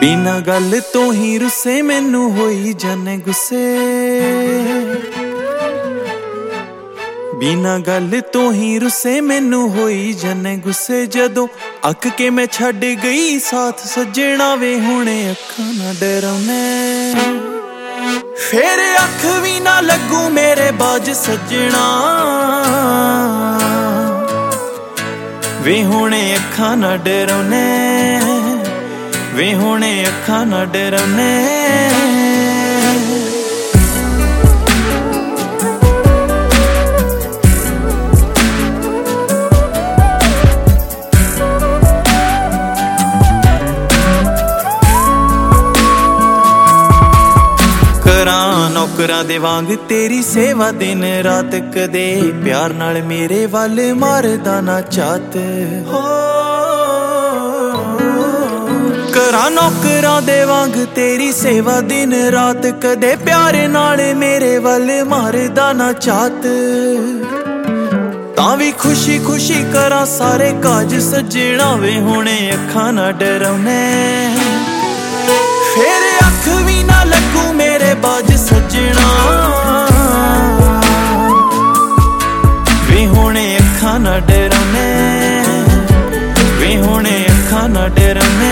बिना गल तो ही रुसे मैनू होई जाने गुस्से, बिना गल तो ही रुसे मैनू होई जाने गुस्से। जदों अक के मैं छड़ गई साथ सजना वे हुणे अखां ना डराउने, फिर अख भी ना लगू मेरे बाज सजना वे हुणे अखां ना डराउने, वे हुणे अखां ना डराउने। करां नौकरां दे वांग तेरी सेवा दिन रात, कदे प्यार नाल मेरे वल मारदा ना चात हो। करां नौकरां दे वांग तेरी सेवा दिन रात, कदे प्यार नाल मेरे वल मारदा ना चात। तां भी खुशी खुशी करां सारे काज सजना वे हुणे अखां ना डराउने, फिर अख भी ना लगू मेरे बाज सजना वे हुणे अखां ना डराउने, वे हुणे अखां ना डराउने।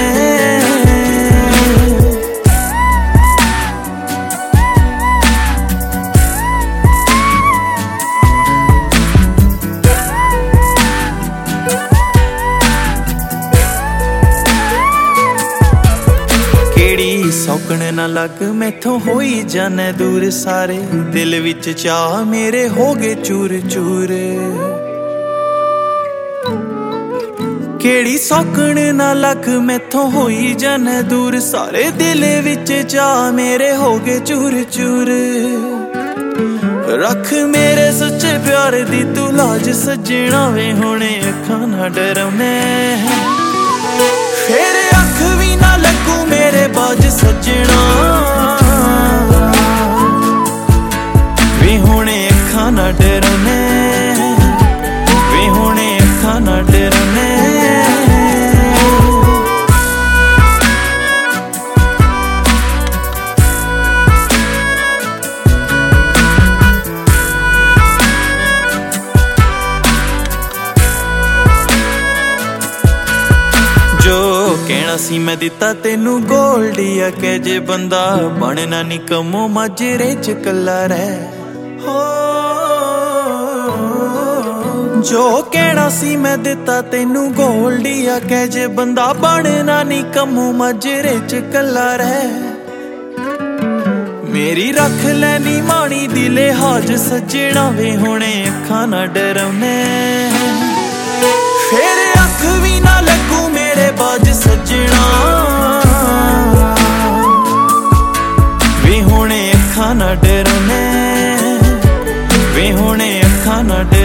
सौकण ना लग मैथों होई जाने दूर, सारे दिल विच चाह मेरे हो गए चूर चूर। केड़ी सौकण ना लग मैथों होई जाने दूर, सारे दिल विच चाह मेरे हो गए चूर चूर। रख मेरे सच्चे प्यार दी तू लाज सजना वे हुणे अखां ना डराउने, फिर अख भी ना लगू मेरे बाज सजना वे हुणे अखां ना डराउने, वे हुणे अखां ना डराउने। कहना सी मैं दिता तेनू गोल्डिया, के जे बंदा बनना नी कमो माजरे च कल्ला रह हो। जो कहना सी मैं दिता तेनू गोल्डिया, के जे बंदा बनना नी कमो माजरे च कल्ला रह। मेरी रख लैनी माणी दी लिहाज सजना वे हुणे अखां ना डराउने, फिर अख भी ना लगू मेरे बाज सजना वे हुणे अखां ना डराउने, वे हुणे अखां ना डराउने।